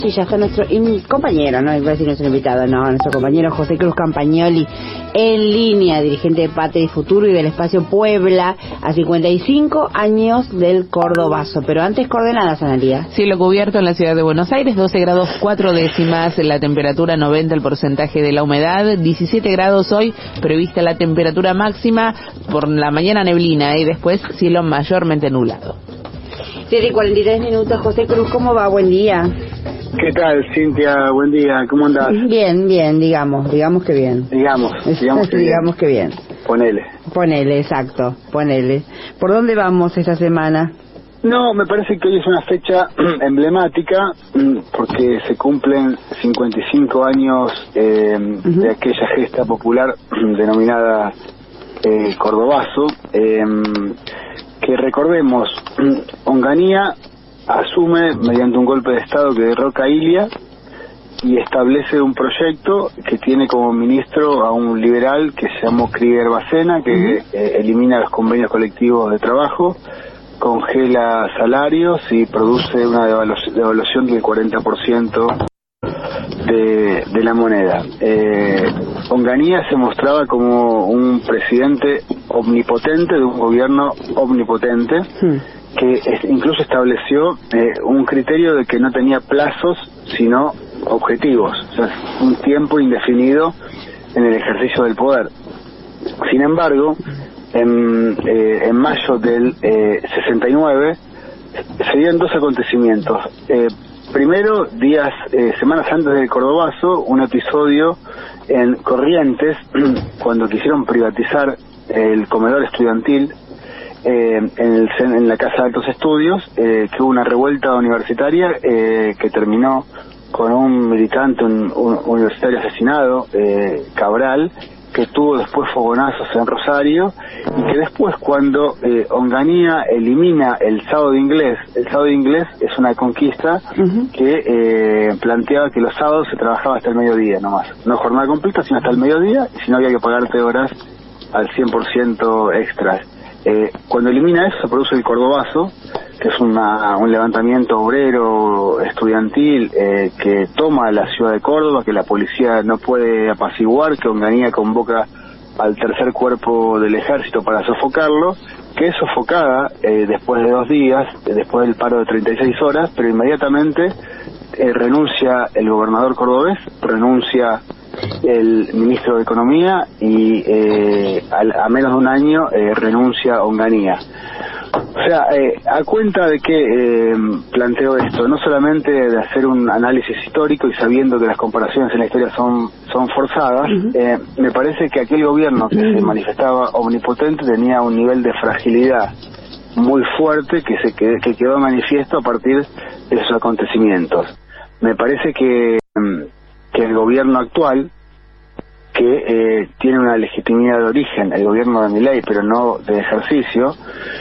Sí, ya está nuestro compañero, no iba a decir nuestro invitado, no, nuestro compañero José Cruz Campagnoli en línea, dirigente de Patria y Futuro y del Espacio Puebla, a 55 años del Cordobazo. Pero antes, coordenadas, Analía. Cielo cubierto en la ciudad de Buenos Aires, 12 grados 4 décimas, la temperatura 90, el porcentaje de la humedad, 17 grados hoy, prevista la temperatura máxima, por la mañana neblina y después cielo mayormente nublado. 7:43, José Cruz, ¿cómo va? Buen día. ¿Qué tal, Cintia? Buen día, ¿cómo andás? Bien, digamos que bien. Digamos que bien. Ponele, exacto, ponele. ¿Por dónde vamos esta semana? No, me parece que hoy es una fecha emblemática porque se cumplen 55 años de aquella gesta popular denominada Cordobazo, que recordemos, Onganía asume mediante un golpe de Estado que derroca a Ilia y establece un proyecto que tiene como ministro a un liberal que se llamó Krieger Bacena, que elimina los convenios colectivos de trabajo, congela salarios y produce una devaluación del 40% de la moneda. Onganía se mostraba como un presidente omnipotente de un gobierno omnipotente, que incluso estableció un criterio de que no tenía plazos sino objetivos, o sea, un tiempo indefinido en el ejercicio del poder. Sin embargo, en mayo del 69 se dieron dos acontecimientos. Primero, semanas antes del Cordobazo, un episodio en Corrientes, cuando quisieron privatizar el comedor estudiantil en la Casa de Altos Estudios, que hubo una revuelta universitaria que terminó con un militante, un universitario asesinado, Cabral, que tuvo después fogonazos en Rosario, y que después, cuando Onganía elimina el sábado de inglés es una conquista que planteaba que los sábados se trabajaba hasta el mediodía nomás, no jornada completa, sino hasta el mediodía, y si no había que pagarte horas al 100% extras. Cuando elimina eso se produce el Cordobazo, que es un levantamiento obrero estudiantil que toma la ciudad de Córdoba, que la policía no puede apaciguar, que Onganía convoca al tercer cuerpo del ejército para sofocarlo, que es sofocada después de 2 días, después del paro de 36 horas, pero inmediatamente renuncia el gobernador cordobés, renuncia el ministro de Economía y a menos de un año renuncia Onganía. O sea, a cuenta de que planteo esto, no solamente de hacer un análisis histórico y sabiendo que las comparaciones en la historia son forzadas, me parece que aquel gobierno que se manifestaba omnipotente tenía un nivel de fragilidad muy fuerte que quedó manifiesto a partir de esos acontecimientos. Me parece que el gobierno actual, que tiene una legitimidad de origen, el gobierno de Milei, pero no de ejercicio,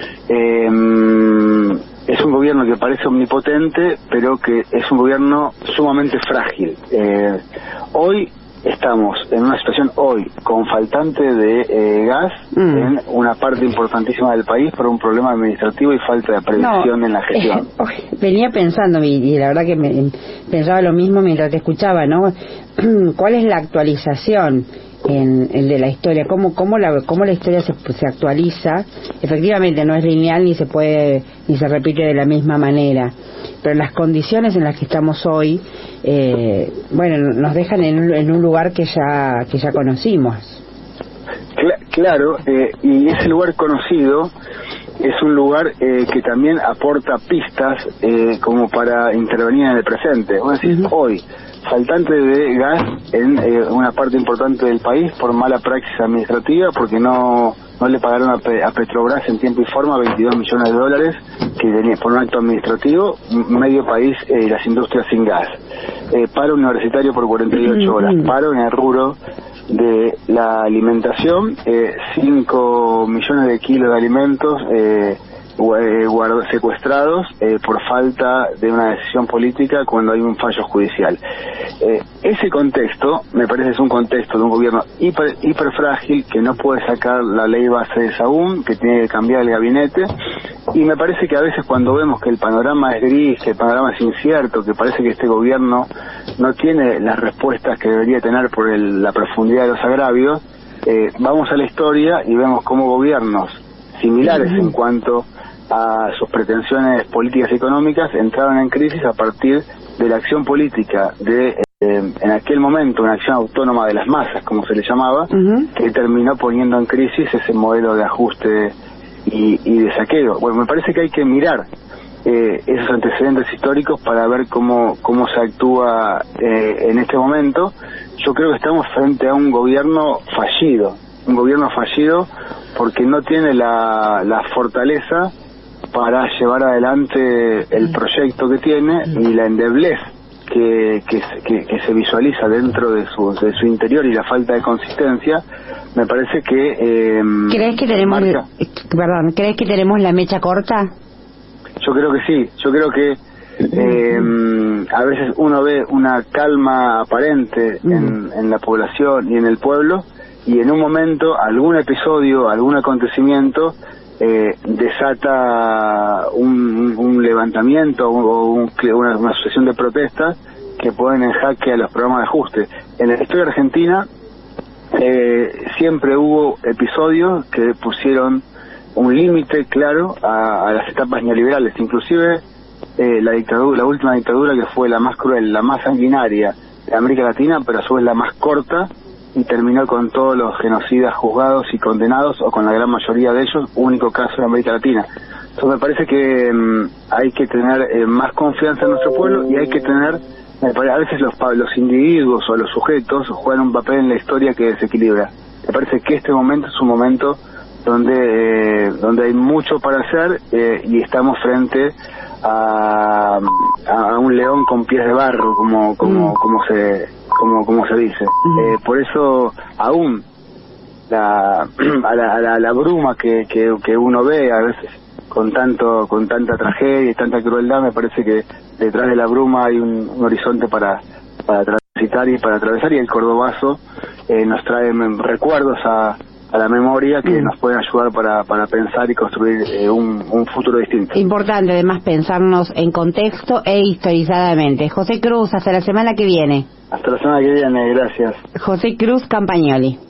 es un gobierno que parece omnipotente, pero que es un gobierno sumamente frágil. Hoy estamos en una situación con faltante de gas en una parte importantísima del país por un problema administrativo y falta de previsión en la gestión. Venía pensando, y la verdad que pensaba lo mismo mientras te escuchaba, ¿no? ¿Cuál es la actualización de la historia? ¿Cómo la historia se actualiza? Efectivamente no es lineal ni se repite de la misma manera, pero las condiciones en las que estamos hoy nos dejan en un lugar que ya conocimos. Claro, y ese lugar conocido es un lugar que también aporta pistas como para intervenir en el presente. Vos decís, hoy, faltante de gas en una parte importante del país por mala praxis administrativa, porque no le pagaron a Petrobras en tiempo y forma $22 millones que tenía por un acto administrativo, medio país, las industrias sin gas. Paro universitario por 48 horas, paro en el rubro de la alimentación, 5 millones de kilos de alimentos secuestrados por falta de una decisión política cuando hay un fallo judicial. Ese contexto me parece es un contexto de un gobierno hiper frágil, que no puede sacar la ley base de Sahún, que tiene que cambiar el gabinete, Y me parece que a veces cuando vemos que el panorama es gris, que el panorama es incierto, que parece que este gobierno no tiene las respuestas que debería tener por la profundidad de los agravios, vamos a la historia y vemos cómo gobiernos similares en cuanto a sus pretensiones políticas y económicas entraron en crisis a partir de la acción política de en aquel momento una acción autónoma de las masas, como se le llamaba, que terminó poniendo en crisis ese modelo de ajuste y de saqueo. Bueno, me parece que hay que mirar esos antecedentes históricos para ver cómo se actúa en este momento. Yo creo que estamos frente a un gobierno fallido porque no tiene la fortaleza para llevar adelante el proyecto que tiene y la endeblez que se visualiza dentro de su interior y la falta de consistencia. Me parece que ¿Crees que tenemos la mecha corta? Yo creo que sí. Yo creo que a veces uno ve una calma aparente en la población y en el pueblo, y en un momento algún episodio, algún acontecimiento desata un levantamiento o una sucesión de protestas que ponen en jaque a los programas de ajuste. En la historia argentina siempre hubo episodios que pusieron un límite claro a las etapas neoliberales, inclusive la última dictadura, que fue la más cruel, la más sanguinaria de América Latina, pero a su vez la más corta, y terminó con todos los genocidas juzgados y condenados, o con la gran mayoría de ellos, único caso de América Latina. Entonces me parece que hay que tener más confianza en nuestro pueblo, y hay que tener, a veces los individuos o los sujetos juegan un papel en la historia que desequilibra. Me parece que este momento es un momento donde hay mucho para hacer, y estamos frente a un león con pies de barro, como se dice. Por eso aún la bruma que uno ve a veces con tanta tragedia y tanta crueldad, me parece que detrás de la bruma hay un horizonte para transitar y para atravesar, y el cordobazo nos trae recuerdos a la memoria que nos pueden ayudar para pensar y construir un futuro distinto. Importante además pensarnos en contexto e historizadamente. José Cruz, hasta la semana que viene. Hasta la semana que viene, gracias. José Cruz Campagnoli.